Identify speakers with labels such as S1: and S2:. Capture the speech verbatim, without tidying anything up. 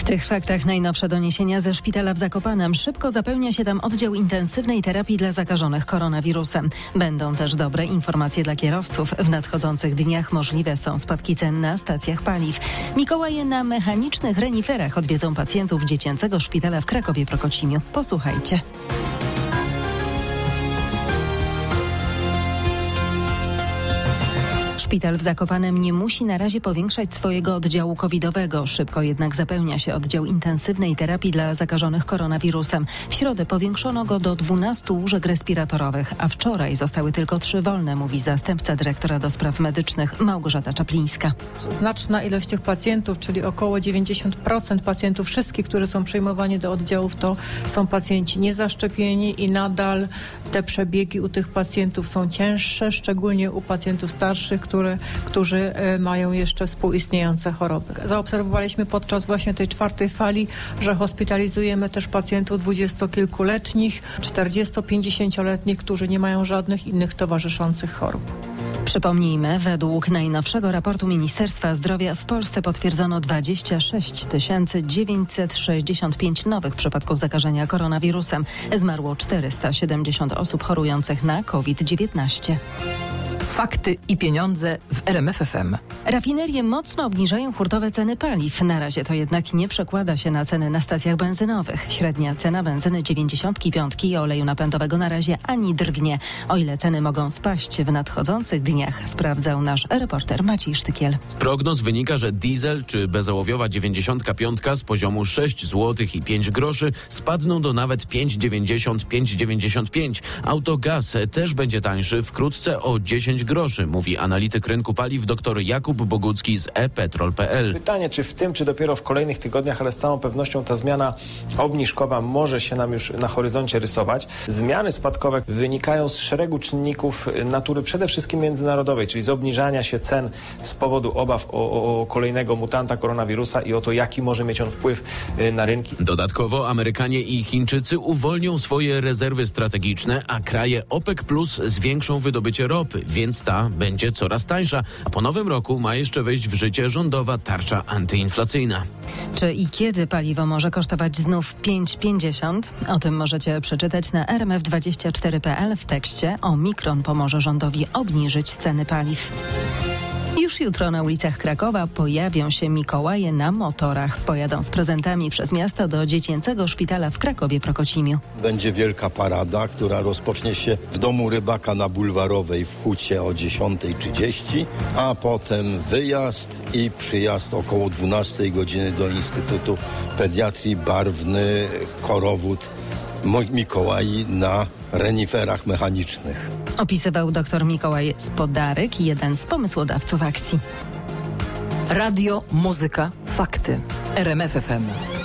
S1: W tych faktach najnowsze doniesienia ze szpitala w Zakopanem. Szybko zapełnia się tam oddział intensywnej terapii dla zakażonych koronawirusem. Będą też dobre informacje dla kierowców. W nadchodzących dniach możliwe są spadki cen na stacjach paliw. Mikołaje na mechanicznych reniferach odwiedzą pacjentów dziecięcego szpitala w Krakowie-Prokocimiu. Posłuchajcie. Szpital w Zakopanem nie musi na razie powiększać swojego oddziału covidowego. Szybko jednak zapełnia się oddział intensywnej terapii dla zakażonych koronawirusem. W środę powiększono go do dwunastu łóżek respiratorowych, a wczoraj zostały tylko trzy wolne, mówi zastępca dyrektora do spraw medycznych Małgorzata Czaplińska.
S2: Znaczna ilość tych pacjentów, czyli około dziewięćdziesiąt procent pacjentów, wszystkich, którzy są przyjmowani do oddziałów, to są pacjenci niezaszczepieni i nadal te przebiegi u tych pacjentów są cięższe, szczególnie u pacjentów starszych, które którzy mają jeszcze współistniejące choroby. Zaobserwowaliśmy podczas właśnie tej czwartej fali, że hospitalizujemy też pacjentów dwudziestokilkuletnich, czterdziesto-pięćdziesięcioletnich, którzy nie mają żadnych innych towarzyszących chorób.
S1: Przypomnijmy, według najnowszego raportu Ministerstwa Zdrowia w Polsce potwierdzono dwadzieścia sześć tysięcy dziewięćset sześćdziesiąt pięć nowych przypadków zakażenia koronawirusem. Zmarło czterysta siedemdziesiąt osób chorujących na COVID dziewiętnaście.
S3: Fakty i pieniądze w R M F F M.
S1: Rafinerie mocno obniżają hurtowe ceny paliw. Na razie to jednak nie przekłada się na ceny na stacjach benzynowych. Średnia cena benzyny dziewięćdziesiątki piątki i oleju napędowego na razie ani drgnie. O ile ceny mogą spaść w nadchodzących dniach, sprawdzał nasz reporter Maciej Sztykiel.
S4: Z prognoz wynika, że diesel czy bezołowiowa dziewięćdziesiątka piątka z poziomu sześć złotych i pięć groszy spadną do nawet pięć dziewięćdziesiąt, pięć dziewięćdziesiąt pięć. Autogaz też będzie tańszy wkrótce o dziesięć groszy, mówi analityk rynku paliw dr Jakub Bogucki z e petrol kropka p l.
S5: Pytanie, czy w tym, czy dopiero w kolejnych tygodniach, ale z całą pewnością ta zmiana obniżkowa może się nam już na horyzoncie rysować. Zmiany spadkowe wynikają z szeregu czynników natury przede wszystkim międzynarodowej, czyli z obniżania się cen z powodu obaw o, o, o kolejnego mutanta koronawirusa i o to, jaki może mieć on wpływ na rynki.
S4: Dodatkowo Amerykanie i Chińczycy uwolnią swoje rezerwy strategiczne, a kraje OPEC plus zwiększą wydobycie ropy, więc ta będzie coraz tańsza, a po nowym roku ma jeszcze wejść w życie rządowa tarcza antyinflacyjna.
S1: Czy i kiedy paliwo może kosztować znów pięć pięćdziesiąt? O tym możecie przeczytać na r m f dwadzieścia cztery kropka p l w tekście Omikron pomoże rządowi obniżyć ceny paliw. Już jutro na ulicach Krakowa pojawią się Mikołaje na motorach. Pojadą z prezentami przez miasto do dziecięcego szpitala w Krakowie-Prokocimiu.
S6: Będzie wielka parada, która rozpocznie się w domu Rybaka na Bulwarowej w Hucie o dziesiąta trzydzieści, a potem wyjazd i przyjazd około dwunastej godziny do Instytutu Pediatrii, barwny korowód Mikołaj na reniferach mechanicznych.
S1: Opisywał dr Mikołaj Spodaryk, jeden z pomysłodawców akcji.
S3: Radio, muzyka, fakty. R M F F M.